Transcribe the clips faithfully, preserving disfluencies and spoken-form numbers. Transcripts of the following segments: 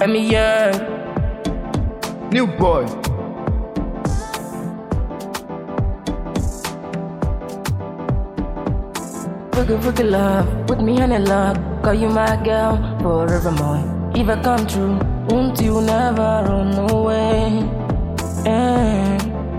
me young. New boy. Fuck it, fuck it, love. Put me on a love. Call you my girl forevermore. If I come true, won't you never run away? Yeah.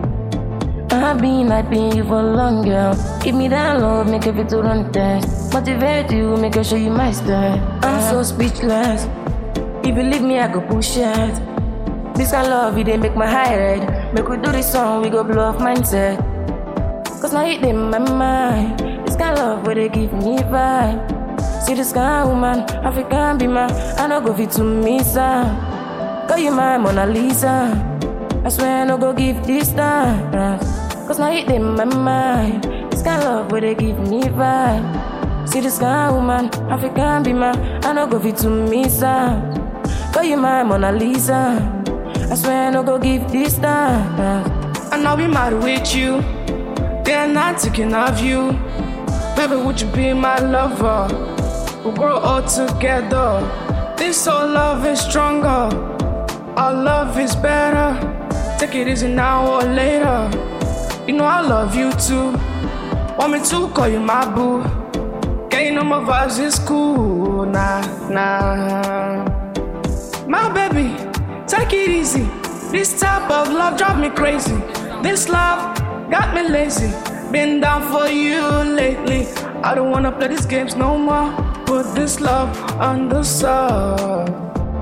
I've been, I've been you for long, girl. Give me that love, make it fit to run test. Motivate you, make I show you my style. I'm so speechless. If you leave me, I go push it. This kind of love, it didn't make my high red. Make we do this song, we go blow off mindset. Cause now it in my mind. This kind of love where they give me vibe. See this kind of woman, African be man. I no go fit to miss her. Call you my Mona Lisa. I swear I no go give this time. Cause now it in my mind. This kind of love where they give me vibe. See this kind of woman, African be man. I no go fit to miss her. Call you my Mona Lisa. I swear I no go give this time. I know we mad with you. They're not thinking of you. Baby, would you be my lover? We'll grow old together. This old love is stronger. Our love is better. Take it easy now or later. You know I love you too. Want me to call you my boo? Girl, you know my vibes is cool. Nah, nah. My baby, take it easy. This type of love drive me crazy. This love got me lazy. Been down for you lately. I don't wanna play these games no more. Put this love on the side.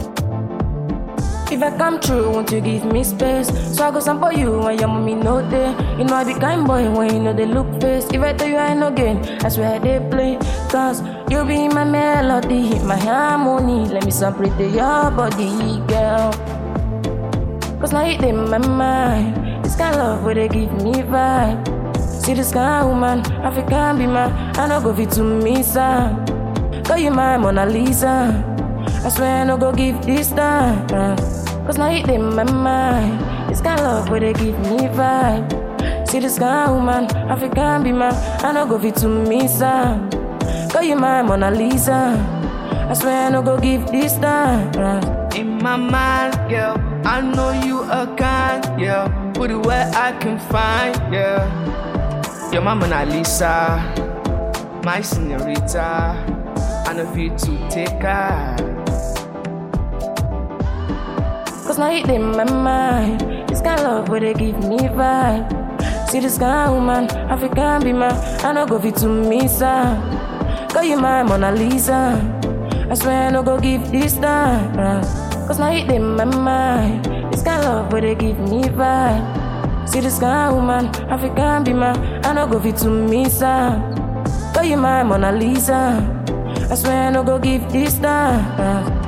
If I come true, won't you give me space? So I go sample you when your mommy know day. You know I be kind boy when you know they look face. If I tell you I no gain, I swear they play. Cause you be my melody, my harmony. Let me sample to your body, girl. Cause now it in my mind. This kind of love where they give me vibe. See this kind of woman, African be man. I no go fit to miss her. Call you my Mona Lisa. I swear I no go give this time. Cause now it in my mind. This kind of love where they give me vibe. See this kind of woman, African be man. I no go fit to miss her. Call you my Mona Lisa. I swear I no go give this time. In my mind, girl, I know you a kind, yeah. Put it where I can find, yeah. You're my Mona Lisa, my señorita. I know you to take her. Cause now it in my mind. This kind of love where they give me vibe. See this kind of woman, African be man. I no go fit to miss her. Call you my Mona Lisa. I swear I no go give this time. Cause now it in my mind. This kind of love where they give me vibe. See this kind of woman, African be man. I no go fit to miss her. Call you my Mona Lisa. I swear I no go give this time.